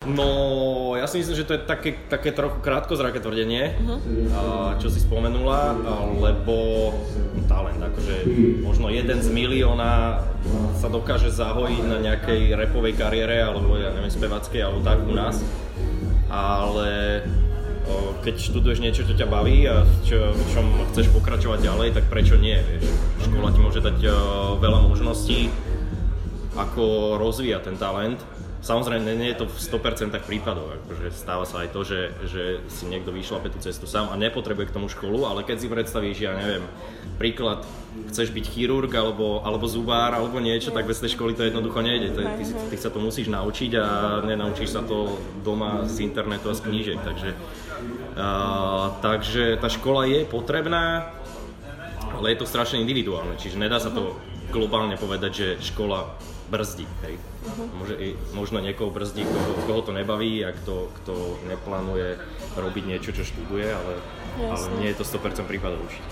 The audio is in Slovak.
No, ja si myslím, že to je také trochu krátkozraké tvrdenie, čo si spomenula, lebo talent, akože možno jeden z milióna sa dokáže zahojiť na nejakej rapovej kariére, alebo ja neviem, spevackej, alebo tak u nás, ale keď študuješ niečo, čo ťa baví a v čom chceš pokračovať ďalej, tak prečo nie, vieš? Škola ti môže dať veľa možností, ako rozvíjať ten talent. Samozrejme, nie je to v 100% prípadoch, akože stáva sa aj to, že si niekto vyšlape tú cestu sám a nepotrebuje k tomu školu, ale keď si predstavíš, ja neviem, príklad, chceš byť chirurg alebo zubár alebo niečo, tak bez tej školy to jednoducho nejde. Ty sa to musíš naučiť a nenaučíš sa to doma z internetu a z knížek, takže tá škola je potrebná, ale je to strašne individuálne, čiže nedá sa to globálne povedať, že škola brzdí, hej. Možno niekoho brzdí, koho to nebaví a kto neplánuje robiť niečo, čo študuje, ale nie je to 100% prípadov určite.